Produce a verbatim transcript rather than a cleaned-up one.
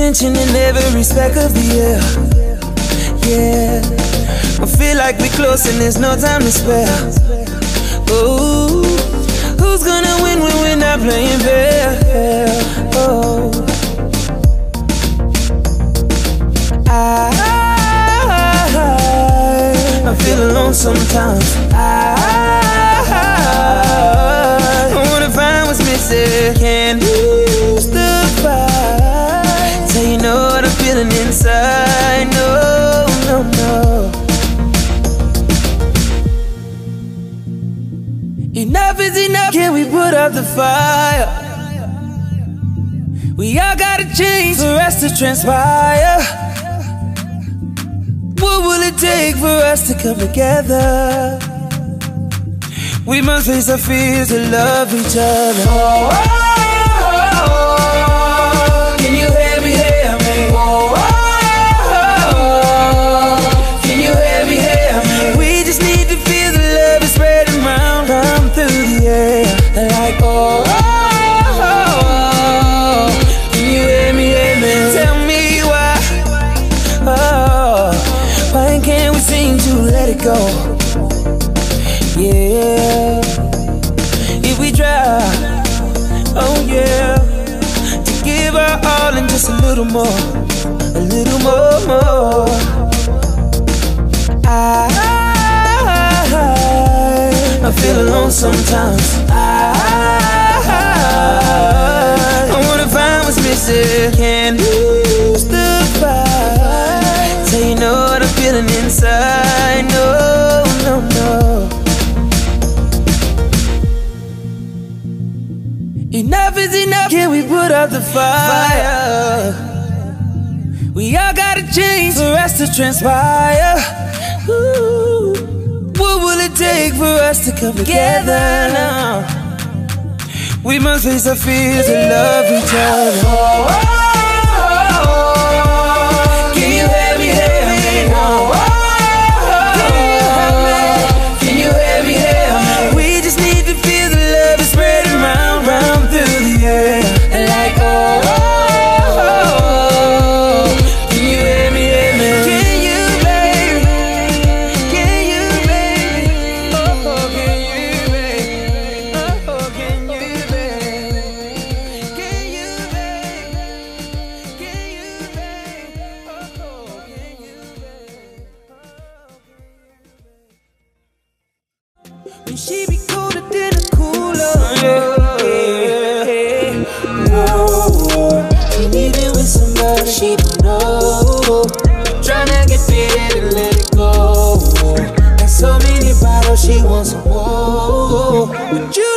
attention in every speck of the air. Yeah, I feel like we close and there's no time to spare. Oh, who's gonna win when we're not playing fair? Oh, I, I feel alone sometimes. I, I wanna find what's missing. Can't lose the fight till you know what I'm feeling inside. No, no, no. Enough is enough, can we put out the fire? We all gotta change for us to transpire. What will it take for us to come together? We must face our fears and love each other. Oh, oh, oh, oh. Can you hear me, hear me? Oh, oh, oh. Can you hear me, hear me? We just need to feel the love is spreading round, round through the air. Like, oh, oh, oh. Can you hear me, hear me? Tell me why, oh, why can't we seem to let it go? Yeah, if we try, oh yeah, to give our all and just a little more, a little more, more. I, I feel alone sometimes. I, I wanna find what's missing. Can't lose the fight till you know what I'm feeling inside. No, no, no. Enough is enough, can we put out the fire? We all gotta change for us to transpire. Ooh, what will it take for us to come together now? We must face our fears and love each other. Oh, oh, oh. Can you hear me, hear me? Oh, oh, oh. Can you hear me, hear me? We just need to feel the love is spreading round, round through the air. Like, oh, oh, oh. Can you hear me, hear me? Can you, baby? Can you, baby? Oh, oh, can you, baby? Oh, oh, can you, baby? Can you, baby? Can you, baby? Oh, oh, can you, baby? When she be colder than a cooler, yeah, yeah, no. And even with somebody she don't know, tryna get fitted and let it go. Got so many bottles, she wants some more. But you